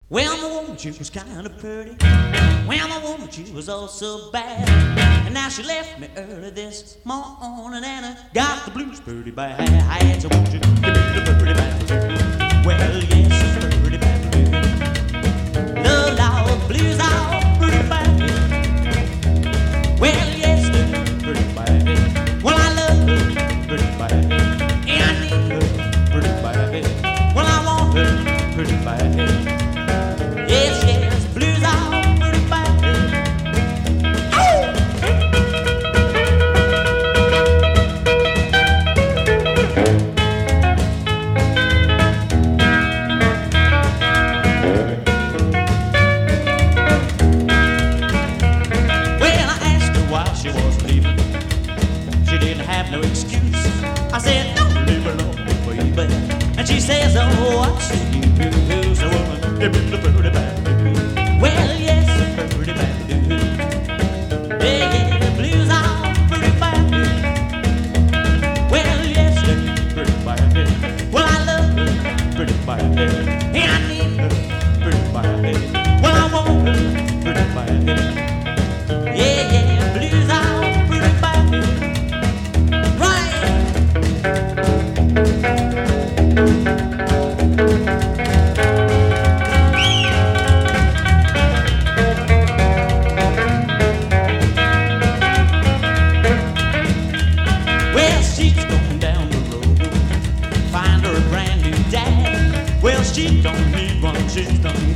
Well, my woman, she was kind of pretty. Well, my woman, she was also bad. And now she left me early this morning, and I got the blues pretty bad. I had to want you to be the pretty bad. Well, yes, it's pretty bad. The Lord blues are pretty bad. Well, yes, they're pretty bad. Well, I love her pretty bad. And I need her pretty bad. Well, I want her pretty bad. Yes, yes, blues are pretty bad. Oh! Well, I asked her why she was leaving. She didn't have no excuse. I said, don't leave her alone, baby. And she says, oh, I see you, so woman, give me the pretty bad. Well, yes, a pretty bad dude. Yeah, yeah, the blues are pretty bad. Well, yes, they're pretty bad. Well, I love her pretty bad. And I need her pretty bad. Well, I want her pretty bad. Yeah, yeah, blues are pretty bad. Right. Well, she don't need one, she's done